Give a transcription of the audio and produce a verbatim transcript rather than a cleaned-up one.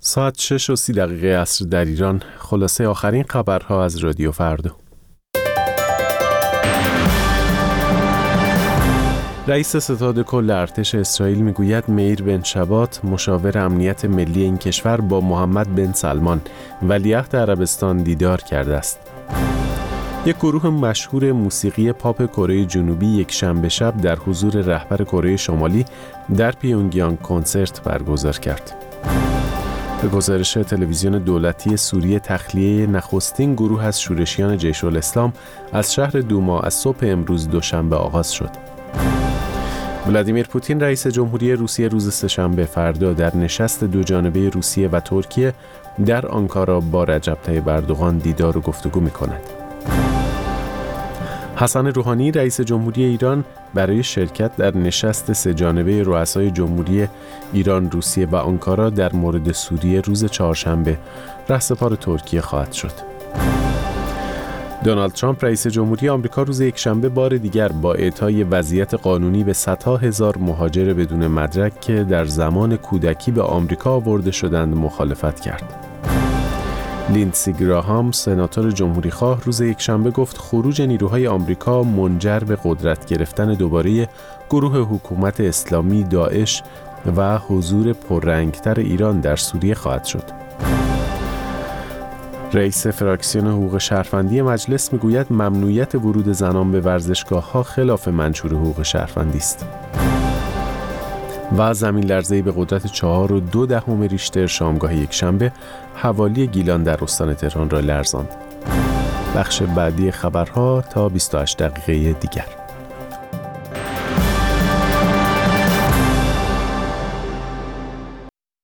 ساعت شش و سی دقیقه عصر در ایران. خلاصه آخرین خبرها از رادیو فردا. رئیس ستاد کل ارتش اسرائیل میگوید میر بن شبات مشاور امنیت ملی این کشور با محمد بن سلمان ولیعهد عربستان دیدار کرده است. یک گروه مشهور موسیقی پاپ کره جنوبی یک شنبه شب در حضور رهبر کره شمالی در پیونگیانگ کنسرت برگزار کرد. به گزارش تلویزیون دولتی سوریه، تخلیه نخستین گروه از شورشیان جیش الاسلام از شهر دوما از صبح امروز دوشنبه آغاز شد. ولادیمیر پوتین رئیس جمهوری روسیه روز سه‌شنبه فردا در نشست دوجانبه روسیه و ترکیه در آنکارا با رجب طیب اردوغان دیدار و گفتگو می‌کند. حسن روحانی رئیس جمهوری ایران برای شرکت در نشست سه‌جانبه رؤسای جمهوری ایران، روسیه و آنکارا در مورد سوریه روز چهارشنبه رهسپار ترکیه خواهد شد. دونالد ترامپ رئیس جمهوری آمریکا روز یکشنبه بار دیگر با اعطای وضعیت قانونی به صدها هزار مهاجر بدون مدرک که در زمان کودکی به آمریکا آورده شدند مخالفت کرد. لیندسی گراهام سناتور جمهوریخواه روز یکشنبه گفت خروج نیروهای آمریکا منجر به قدرت گرفتن دوباره گروه حکومت اسلامی داعش و حضور پررنگتر ایران در سوریه خواهد شد. رئیس فراکسیون حقوق شهروندی مجلس میگوید ممنوعیت ورود زنان به ورزشگاه‌ها خلاف منشور حقوق شهروندی است. و زمین لرزه‌ای به قدرت چهار و دو دهم ریشتر شامگاه یکشنبه حوالی گیلان در استان تهران را لرزاند. بخش بعدی خبرها تا بیست و هشت دقیقه دیگر.